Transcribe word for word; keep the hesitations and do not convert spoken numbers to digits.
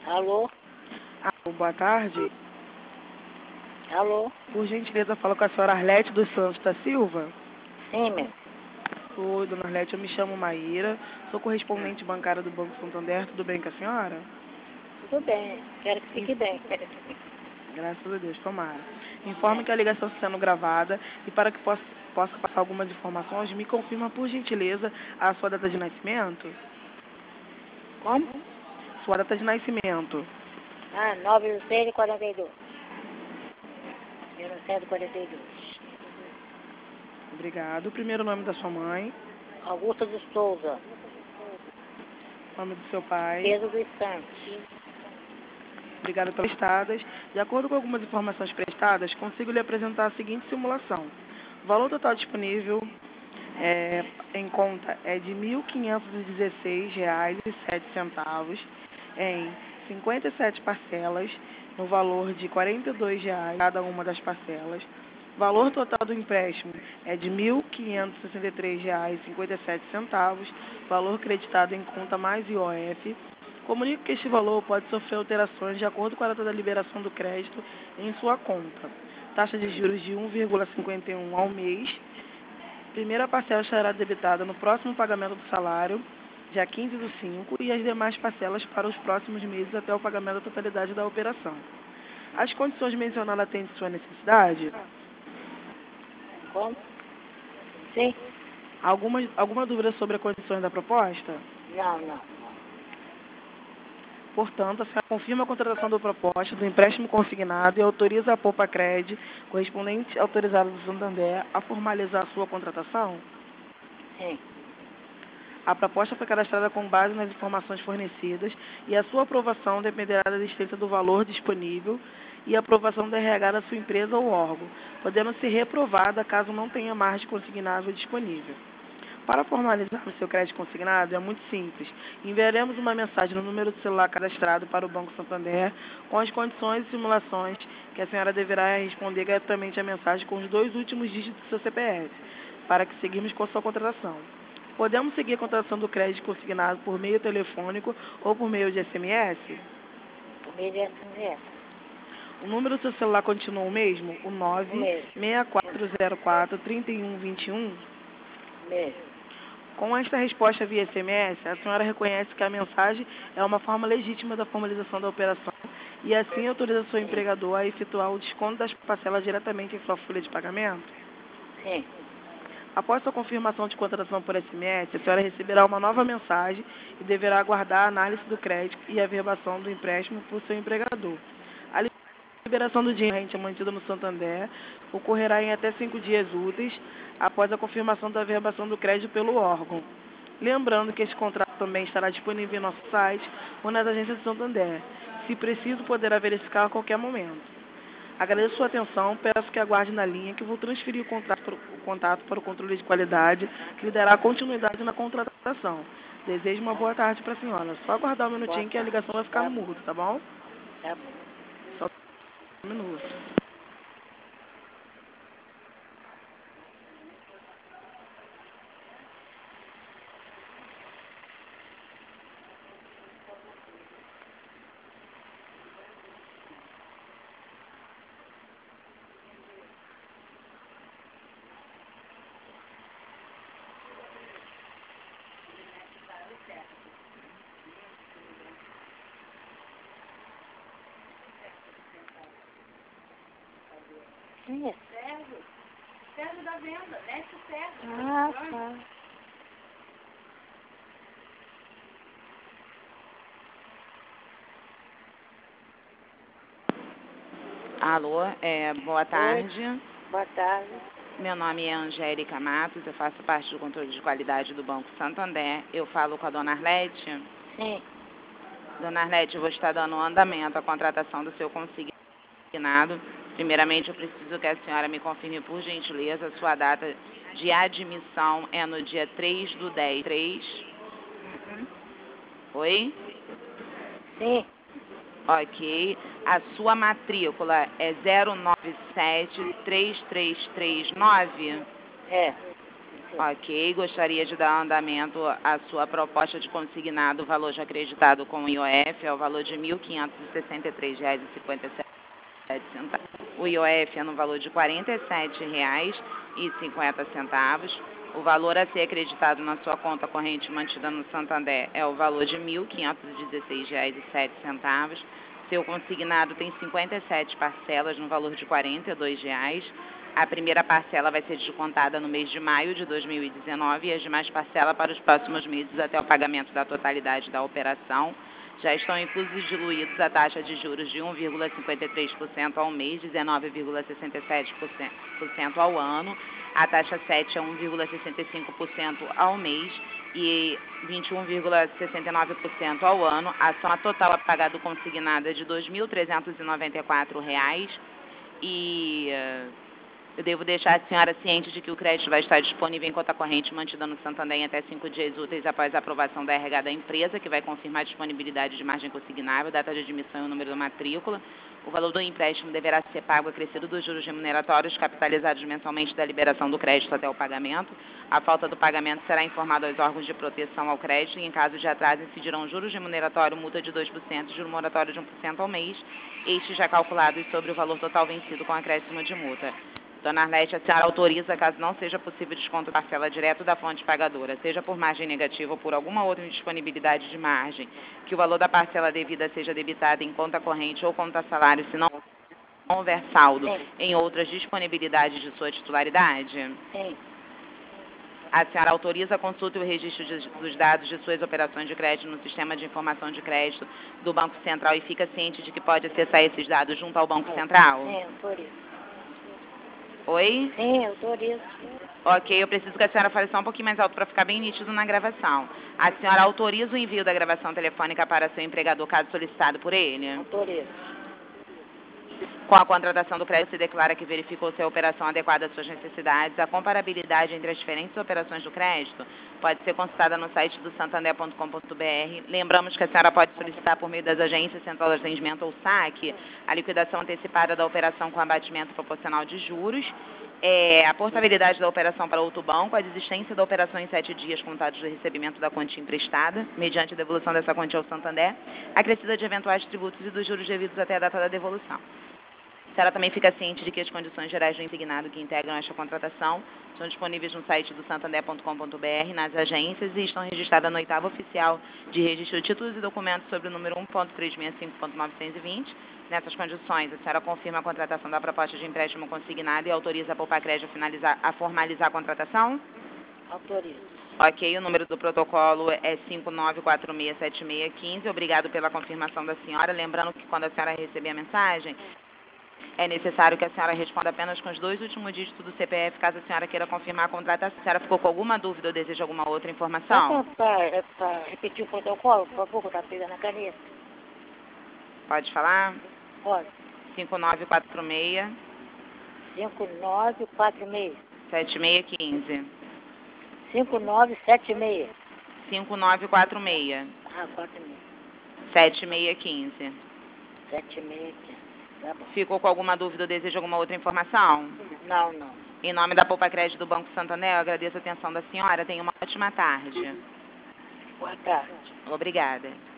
Alô? Alô, boa tarde. Alô? Por gentileza, falo com a senhora Arlete dos Santos da Silva. Sim, meu. Oi, dona Arlete, eu me chamo Maíra, sou correspondente bancária do Banco Santander. Tudo bem com a senhora? Tudo bem. Quero que fique In- bem. Graças a Deus, tomara. Informe É. que a ligação está sendo gravada e para que possa, possa passar algumas informações, me confirma, por gentileza, a sua data de nascimento. Como? Sua data de nascimento. Ah, nove do seis de quarenta e dois. zero sete quarenta e dois. Obrigado. O primeiro nome da sua mãe, Augusta de Souza. nome do seu pai. Pedro dos Santos. Obrigada pelas estadas. De acordo com algumas informações prestadas, consigo lhe apresentar a seguinte simulação. O valor total disponível é, em conta é de mil quinhentos e dezesseis reais e sete centavos em cinquenta e sete parcelas, no valor de quarenta e dois reais cada uma das parcelas. O valor total do empréstimo é de mil quinhentos e sessenta e três reais e cinquenta e sete centavos, valor creditado em conta mais I O F. Comunico que este valor pode sofrer alterações de acordo com a data da liberação do crédito em sua conta. Taxa de juros de um vírgula cinquenta e um ao mês. Primeira parcela será debitada no próximo pagamento do salário, dia quinze do cinco, e as demais parcelas para os próximos meses até o pagamento da totalidade da operação. As condições mencionadas atendem sua necessidade? Como? Sim? Alguma, alguma dúvida sobre as condições da proposta? Não, não. Portanto, a senhora confirma a contratação da proposta do empréstimo consignado e autoriza a Poupa Cred, correspondente autorizado do Santander, a formalizar a sua contratação? Sim. A proposta foi cadastrada com base nas informações fornecidas e a sua aprovação dependerá da existência do valor disponível e a aprovação da R H da sua empresa ou órgão, podendo ser reprovada caso não tenha margem consignável disponível. Para formalizar o seu crédito consignado é muito simples. Enviaremos uma mensagem no número de celular cadastrado para o Banco Santander com as condições e simulações que a senhora deverá responder gratuitamente a mensagem com os dois últimos dígitos do seu C P F, para que seguimos com a sua contratação. Podemos seguir a contratação do crédito consignado por meio telefônico ou por meio de S M S? Por meio de S M S. O número do seu celular continua o mesmo? O O nove mesmo. seis quatro zero quatro, três um dois um? O mesmo. Com esta resposta via S M S, a senhora reconhece que a mensagem é uma forma legítima da formalização da operação e assim autoriza seu Sim. empregador a efetuar o desconto das parcelas diretamente em sua folha de pagamento? Sim. Após sua confirmação de contratação por S M S, a senhora receberá uma nova mensagem e deverá aguardar a análise do crédito e a averbação do empréstimo por seu empregador. A liberação do dinheiro rente mantido no Santander ocorrerá em até cinco dias úteis após a confirmação da averbação do crédito pelo órgão. Lembrando que este contrato também estará disponível em nosso site ou nas agências do Santander. Se preciso, poderá verificar a qualquer momento. Agradeço sua atenção, peço que aguarde na linha que vou transferir o contato, para, o contato para o controle de qualidade, que lhe dará continuidade na contratação. Desejo uma boa tarde para a senhora. Só aguardar um Boa minutinho que a tarde. ligação vai ficar Tá no bom. mudo, tá bom? Tá bom. Só um minuto. Quem é? Sérgio. Sérgio da venda. Mestre Sérgio. Ah, tá. Alô, é, boa tarde. Boa tarde. Meu nome é Angélica Matos, eu faço parte do controle de qualidade do Banco Santander. Eu falo com a dona Arlete. Sim. Dona Arlete, eu vou estar dando andamento à contratação do seu consignado. Primeiramente, eu preciso que a senhora me confirme, por gentileza, a sua data de admissão é no dia três do dez. três. Uhum. Oi? Sim. Ok. A sua matrícula é zero nove sete três três três nove? É. Ok, gostaria de dar andamento à sua proposta de consignado, o valor já acreditado com o I O F é o valor de mil quinhentos e sessenta e três reais e cinquenta e sete centavos. O I O F é no valor de quarenta e sete reais e cinquenta centavos. O valor a ser acreditado na sua conta corrente mantida no Santander é o valor de mil quinhentos e dezesseis reais e sete centavos. Seu consignado tem cinquenta e sete parcelas no valor de quarenta e dois reais. A primeira parcela vai ser descontada no mês de maio de dois mil e dezenove e as demais parcelas para os próximos meses até o pagamento da totalidade da operação. Já estão inclusos e diluídos a taxa de juros de um vírgula cinquenta e três por cento ao mês, dezenove vírgula sessenta e sete por cento ao ano. A taxa sete é um vírgula sessenta e cinco por cento ao mês e vinte e um vírgula sessenta e nove por cento ao ano. A soma total a pagar do consignado é de dois mil trezentos e noventa e quatro reais e... Uh, eu devo deixar a senhora ciente de que o crédito vai estar disponível em conta corrente mantida no Santander em até cinco dias úteis após a aprovação da R H da empresa, que vai confirmar a disponibilidade de margem consignável, data de admissão e o número da matrícula. O valor do empréstimo deverá ser pago acrescido dos juros remuneratórios capitalizados mensalmente da liberação do crédito até o pagamento. A falta do pagamento será informado aos órgãos de proteção ao crédito e, em caso de atraso, incidirão juros remuneratórios, multa de dois por cento e juro moratório de um por cento ao mês, estes já calculados sobre o valor total vencido com acréscimo de multa. Dona Arlete, a senhora autoriza, caso não seja possível desconto da parcela direto da fonte pagadora, seja por margem negativa ou por alguma outra indisponibilidade de margem, que o valor da parcela devida seja debitado em conta corrente ou conta salário, se não houver saldo Sim. em outras disponibilidades de sua titularidade? Sim. A senhora autoriza a consulta e o registro de, dos dados de suas operações de crédito no Sistema de Informação de Crédito do Banco Central e fica ciente de que pode acessar esses dados junto ao Banco Central? Sim, autorizo. Oi? Sim, autorizo. Ok, eu preciso que a senhora fale só um pouquinho mais alto para ficar bem nítido na gravação. A senhora autoriza o envio da gravação telefônica para seu empregador, caso solicitado por ele? Autorizo. Com a contratação do crédito, se declara que verificou se a operação adequada às suas necessidades. A comparabilidade entre as diferentes operações do crédito pode ser consultada no site do santander ponto com ponto br. Lembramos que a senhora pode solicitar por meio das agências, central de atendimento ou saque a liquidação antecipada da operação com abatimento proporcional de juros. É, a portabilidade da operação para outro banco, a desistência da operação em sete dias contados do recebimento da quantia emprestada, mediante a devolução dessa quantia ao Santander, acrescida de eventuais tributos e dos juros devidos até a data da devolução. A senhora também fica ciente de que as condições gerais do insignado que integram esta contratação são disponíveis no site do santander ponto com ponto br, nas agências, e estão registradas no oitavo oficial de registro de títulos e documentos sobre o número um ponto trezentos e sessenta e cinco ponto novecentos e vinte. Nessas condições, a senhora confirma a contratação da proposta de empréstimo consignado e autoriza a Poupa Crédito a, finalizar, a formalizar a contratação? Autorizo. Ok, o número do protocolo é cinco nove quatro seis sete seis um cinco. Obrigado pela confirmação da senhora. Lembrando que quando a senhora receber a mensagem, é necessário que a senhora responda apenas com os dois últimos dígitos do C P F, caso a senhora queira confirmar a contratação. A senhora ficou com alguma dúvida ou deseja alguma outra informação? Para repetir o protocolo, por favor, que eu estou pegando a caneta. Pode falar? Pode. cinco nove quatro seis cinco nove quatro seis. sete seis um cinco. cinco nove sete seis. cinco nove quatro seis Ah, quatro seis. sete seis um cinco. sete seis. Tá bom. Ficou com alguma dúvida ou deseja alguma outra informação? Não, não. Em nome da Poupa Crédito do Banco Santander, eu agradeço a atenção da senhora. Tenha uma ótima tarde. Boa tarde. Obrigada.